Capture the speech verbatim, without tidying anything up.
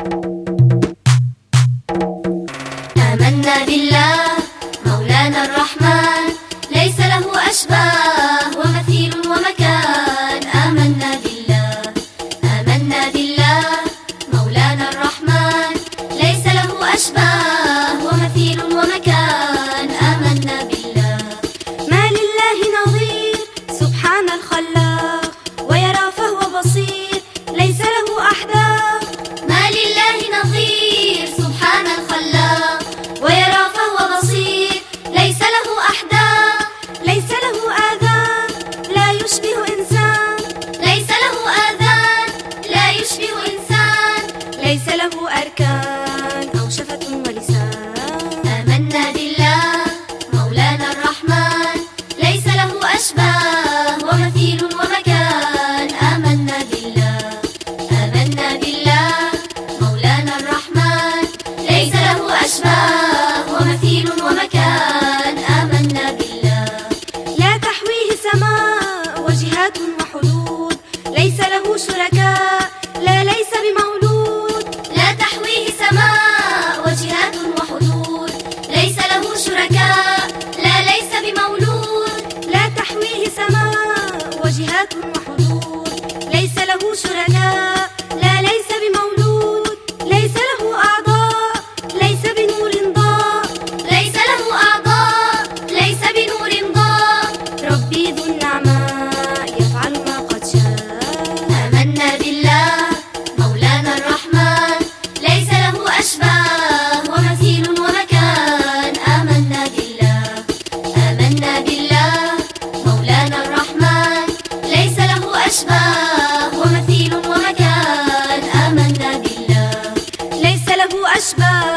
آمنا بالله مولانا الرحمن ليس له أشباه ومثيل ومكان. آمنا بالله آمنا بالله مولانا الرحمن ليس له أشباه ومثيل ومكان. آمنا بالله ما لله نظير سبحان الخلاق ويرى فهو بصير ليس له أحداث. ما لله نظير سبحان الخلاق ويرى فهو بصير ليس له أحداث. ليس له آذان لا يشبه إنسان ليس له آذان لا يشبه إنسان. ليس له أركان أو شفة ولسان. آمنا بالله مولانا الرحمن ليس له أشباه ومثيل ومكان. آمنا بالله آمنا بالله مولانا الرحمن ليس له أشباه ومثيل ومكان. آمنا بالله لا تحويه سماء وجهات وحدود ليس له شركاء لا ليس بمولود. لا تحويه سماء وجهات وحدود ليس له شركاء لا ليس بمولود. لا تحويه سماء وجهات وحدود ليس له شركاء لا ليس بمولود. ليس له أعضاء ليس بنور ضاء. ليس له أعضاء ليس بنور ضاء. ربي ذو النعماء يفعل ما قد شاء. آمنا بالله مولانا الرحمن ليس له أشباه ومثيل ومكان. آمنا بالله آمنا بالله مولانا الرحمن ليس له أشباه ومثيل ومكان. آمنا بالله ليس له أشباه